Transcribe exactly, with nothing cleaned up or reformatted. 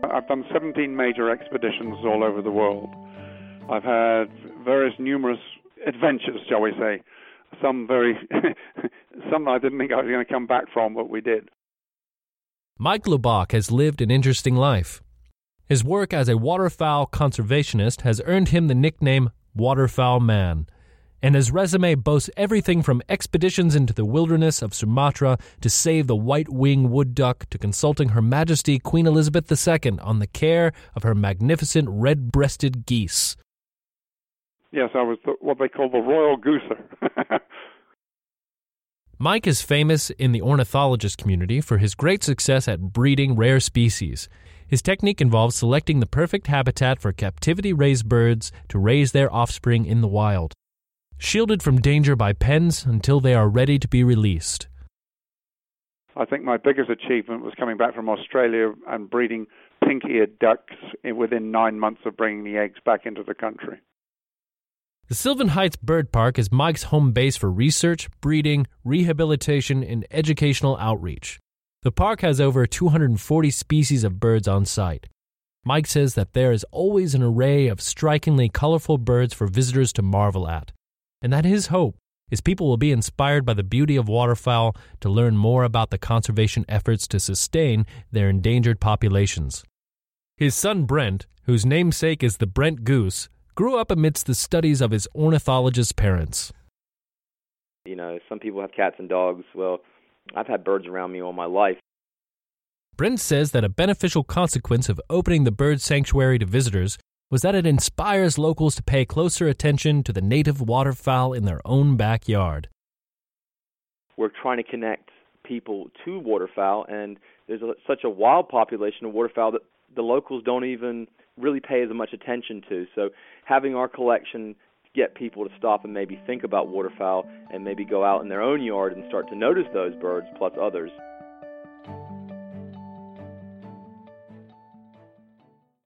I've done seventeen major expeditions all over the world. I've had various numerous adventures, shall we say. Some very, some I didn't think I was going to come back from, but we did. Mike Lubach has lived an interesting life. His work as a waterfowl conservationist has earned him the nickname Waterfowl Man, and his resume boasts everything from expeditions into the wilderness of Sumatra to save the white-winged wood duck to consulting Her Majesty Queen Elizabeth the Second on the care of her magnificent red-breasted geese. Yes, I was the, what they call the royal gooser. Mike is famous in the ornithologist community for his great success at breeding rare species. His technique involves selecting the perfect habitat for captivity-raised birds to raise their offspring in the wild, shielded from danger by pens until they are ready to be released. I think my biggest achievement was coming back from Australia and breeding pink-eared ducks within nine months of bringing the eggs back into the country. The Sylvan Heights Bird Park is Mike's home base for research, breeding, rehabilitation, and educational outreach. The park has over two hundred forty species of birds on site. Mike says that there is always an array of strikingly colorful birds for visitors to marvel at, and that his hope is people will be inspired by the beauty of waterfowl to learn more about the conservation efforts to sustain their endangered populations. His son Brent, whose namesake is the Brent goose, grew up amidst the studies of his ornithologist parents. You know, some people have cats and dogs. Well, I've had birds around me all my life. Brent says that a beneficial consequence of opening the bird sanctuary to visitors was that it inspires locals to pay closer attention to the native waterfowl in their own backyard. We're trying to connect people to waterfowl, and there's a, such a wild population of waterfowl that the locals don't even really pay as much attention to. So having our collection get people to stop and maybe think about waterfowl and maybe go out in their own yard and start to notice those birds plus others.